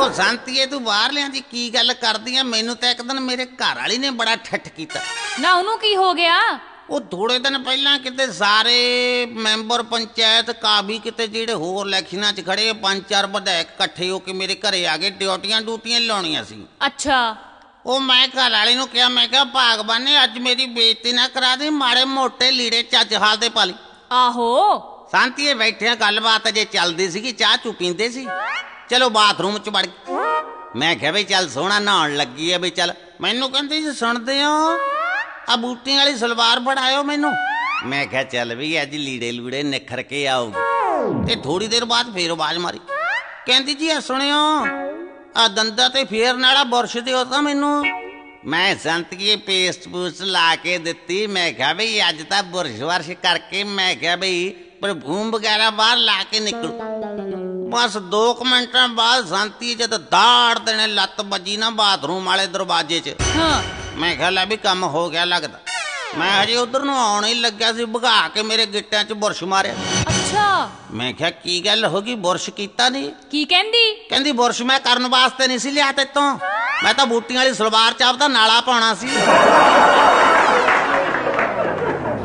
ਉਹ ਸੰਤੀਏ ਤੂੰ ਬਾਹਰਲਿਆਂ ਦੀ ਕੀ ਗੱਲ ਕਰਦੀ ਆ? ਮੈਨੂੰ ਤਾਂ ਇੱਕ ਦਿਨ ਮੇਰੇ ਘਰ ਵਾਲੀ ਨੇ ਬੜਾ ਠੱਠ ਕੀਤਾ। ਨਾ ਉਹਨੂੰ ਕੀ ਹੋ ਗਿਆ? ਉਹ ਥੋੜੇ ਦਿਨ ਪਹਿਲਾਂ ਕਿਤੇ ਸਾਰੇ ਮੈਂਬਰ ਪੰਚਾਇਤ ਕਾਬੀ ਕਿਤੇ ਜਿਹੜੇ ਹੋਰ ਇਲੈਕਸ਼ਨਾਂ 'ਚ ਖੜੇ 5-4 ਵਿਧਾਇਕ ਇਕੱਠੇ ਹੋ ਕੇ ਮੇਰੇ ਘਰੇ ਆ ਗਏ। ਡਿਊਟੀਆਂ ਲਾਉਣੀਆਂ ਸੀ। ਅੱਛਾ। ਉਹ ਮੈਂ ਘਰ ਵਾਲੀ ਨੂੰ ਕਿਹਾ, ਮੈਂ ਕਿਹਾ ਭਾਗਵਾਨ ਨੇ ਅੱਜ ਮੇਰੀ ਬੇਇੱਜ਼ਤੀ ਨਾ ਕਰਾ ਦੇ, ਮਾੜੇ ਮੋਟੇ ਲੀੜੇ ਚੱਜ ਹਾਲ ਦੇ ਪਾ ਲਈ। ਆਹੋ ਸ਼ਾਂਤੀਏ ਬੈਠਿਆ ਗੱਲਬਾਤ ਅਜੇ ਚੱਲਦੀ ਸੀਗੀ, ਚਾਹ ਚੂ ਪੀਂਦੇ ਸੀ। ਚਲੋ ਬਾਥਰੂਮ 'ਚ ਵੜ ਗਏ। ਮੈਂ ਕਿਹਾ ਬਈ ਚੱਲ ਸੋਹਣਾ ਨਹਾਉਣ ਲੱਗੀ ਆ ਬਈ ਚੱਲ। ਮੈਨੂੰ ਕਹਿੰਦੀ ਜੀ ਸੁਣਦੇ ਹੋ ਆ ਬੂਟੀਆਂ ਵਾਲੀ ਸਲਵਾਰ ਫੜਾਇਓ ਮੈਨੂੰ। ਮੈਂ ਕਿਹਾ ਚੱਲ ਵੀ ਅੱਜ ਲੀੜੇ ਲੂੜੇ ਨਿਖਰ ਕੇ ਆਊਗੀ। ਤੇ ਥੋੜੀ ਦੇਰ ਬਾਅਦ ਫੇਰ ਆਵਾਜ਼ ਮਾਰੀ, ਕਹਿੰਦੀ ਜੀ ਆ ਸੁਣਿਓ ਆ ਦੰਦਾਂ ਤੇ ਫੇਰਨ ਵਾਲਾ ਬੁਰਸ਼ ਦਿਓ ਤਾਂ ਮੈਨੂੰ। ਮੈਂ ਸੰਤੀਏ ਪੇਸਟ ਪੂਸਟ ਲਾ ਕੇ ਦਿੱਤੀ। ਮੈਂ ਕਿਹਾ ਬਈ ਅੱਜ ਤਾਂ ਬੁਰਸ਼ ਵਰਸ਼ ਕਰਕੇ ਮੈਂ ਕਿਹਾ ਬਈ ਪਰਫਿਊਮ ਵਗੈਰਾ ਬਾਹਰ ਲਾ ਕੇ ਨਿਕਲੂ। ਬਸ 2 ਮਿੰਟਾਂ ਬਾਅਦ ਸ਼ਾਂਤੀ ਜਦ ਦਾੜ ਦੇਣੇ ਲੱਤ ਵੱਜੀ ਨਾ ਬਾਥਰੂਮ ਵਾਲੇ ਦਰਵਾਜ਼ੇ 'ਚ। ਮੈਂ ਕਿਹਾ ਲੈ ਵੀ ਕੰਮ ਹੋ ਗਿਆ ਲੱਗਦਾ। ਮੈਂ ਹਜੇ ਉਧਰ ਨੂੰ ਆਉਣ ਹੀ ਲੱਗਿਆ ਸੀ, ਭਗਾ ਕੇ ਮੇਰੇ ਗਿੱਟਿਆਂ 'ਚ ਬੁਰਸ਼ ਮਾਰਿਆ। ਅੱਛਾ। ਮੈਂ ਕਿਹਾ ਕੀ ਗੱਲ ਹੋ ਗਈ, ਬੁਰਸ਼ ਕੀਤਾ ਨਹੀਂ? ਕੀ ਕਹਿੰਦੀ? ਕਹਿੰਦੀ ਬੁਰਸ਼ ਮੈਂ ਕਰਨ ਵਾਸਤੇ ਨਹੀਂ ਸੀ ਲਿਆ ਤੇਤੋਂ, ਮੈਂ ਤਾਂ ਬੂਟੀਆਂ ਵਾਲੀ ਸਲਵਾਰ 'ਚ ਆਪਦਾ ਨਾਲਾ ਪਾਉਣਾ ਸੀ।